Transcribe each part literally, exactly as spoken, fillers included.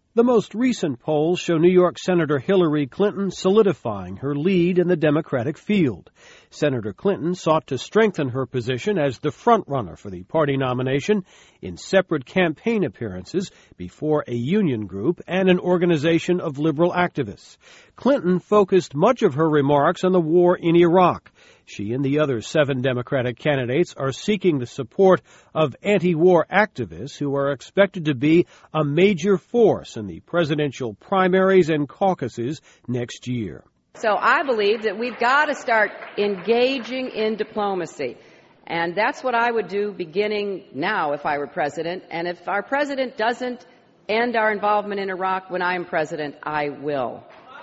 The most recent polls show New York Senator Hillary Clinton solidifying her lead in the Democratic field. Senator Clinton sought to strengthen her position as the frontrunner for the party nomination in separate campaign appearances before a union group and an organization of liberal activists. Clinton focused much of her remarks on the war in Iraq. She and the other seven Democratic candidates are seeking the support of anti-war activists who are expected to be a major force in the presidential primaries and caucuses next year. So I believe that we've got to start engaging in diplomacy. And that's what I would do beginning now if I were president. And if our president doesn't end our involvement in Iraq when I am president, I will.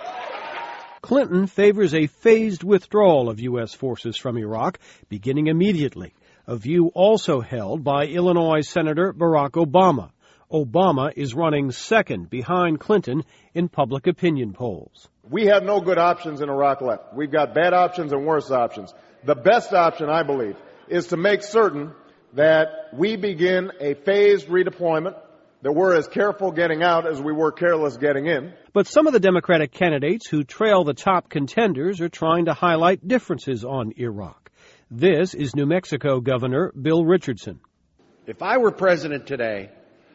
Clinton favors a phased withdrawal of U S forces from Iraq, beginning immediately, a view also held by Illinois Senator Barack Obama. Obama is running second behind Clinton in public opinion polls. We have no good options in Iraq left. We've got bad options and worse options. The best option, I believe, is to make certain that we begin a phased redeployment, that we're as careful getting out as we were careless getting in. But some of the Democratic candidates who trail the top contenders are trying to highlight differences on Iraq. This is New Mexico Governor Bill Richardson. If I were president today,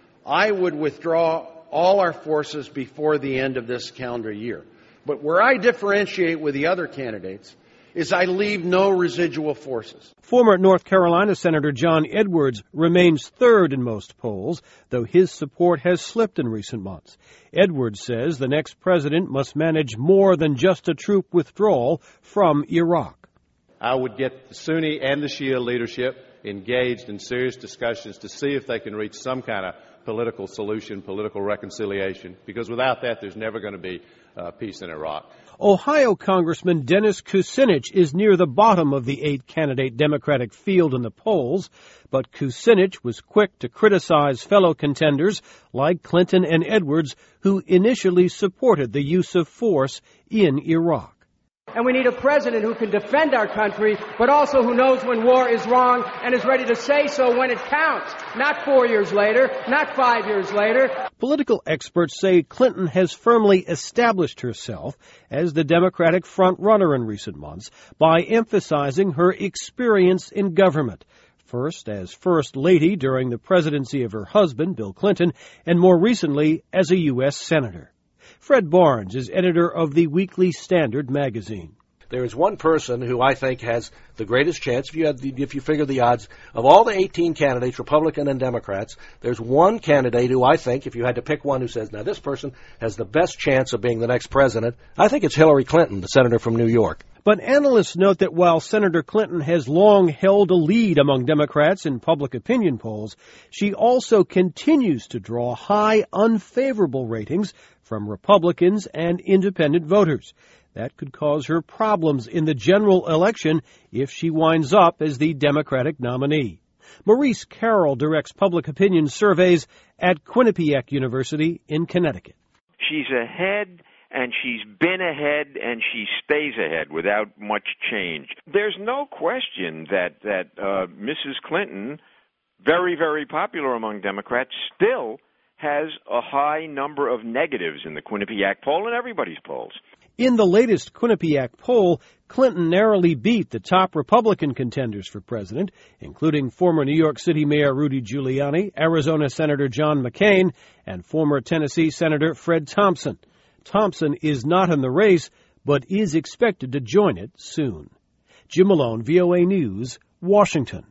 I would withdraw all our forces before the end of this calendar year. But where I differentiate with the other candidates is I leave no residual forces. Former North Carolina Senator John Edwards remains third in most polls, though his support has slipped in recent months. Edwards says the next president must manage more than just a troop withdrawal from Iraq. I would get the Sunni and the Shia leadership engaged in serious discussions to see if they can reach some kind of political solution, political reconciliation, because without that, there's never going to be uh, peace in Iraq. Ohio Congressman Dennis Kucinich is near the bottom of the eight-candidate Democratic field in the polls, but Kucinich was quick to criticize fellow contenders like Clinton and Edwards, who initially supported the use of force in Iraq. And we need a president who can defend our country, but also who knows when war is wrong and is ready to say so when it counts. Not four years later, not five years later. Political experts say Clinton has firmly established herself as the Democratic front-runner in recent months by emphasizing her experience in government. First as First Lady during the presidency of her husband, Bill Clinton, and more recently as a U S Senator. Fred Barnes is editor of the Weekly Standard magazine. There is one person who I think has the greatest chance, if you had the, if you figure the odds, of all the eighteen candidates, Republican and Democrats, there's one candidate who I think, if you had to pick one who says, now this person has the best chance of being the next president, I think it's Hillary Clinton, the senator from New York. But analysts note that while Senator Clinton has long held a lead among Democrats in public opinion polls, she also continues to draw high unfavorable ratings from Republicans and independent voters. That could cause her problems in the general election if she winds up as the Democratic nominee. Maurice Carroll directs public opinion surveys at Quinnipiac University in Connecticut. She's ahead, and she's been ahead, and she stays ahead without much change. There's no question that, that uh, Missus Clinton, very, very popular among Democrats, still has a high number of negatives in the Quinnipiac poll and everybody's polls. In the latest Quinnipiac poll, Clinton narrowly beat the top Republican contenders for president, including former New York City Mayor Rudy Giuliani, Arizona Senator John McCain, and former Tennessee Senator Fred Thompson. Thompson is not in the race, but is expected to join it soon. Jim Malone, V O A News, Washington.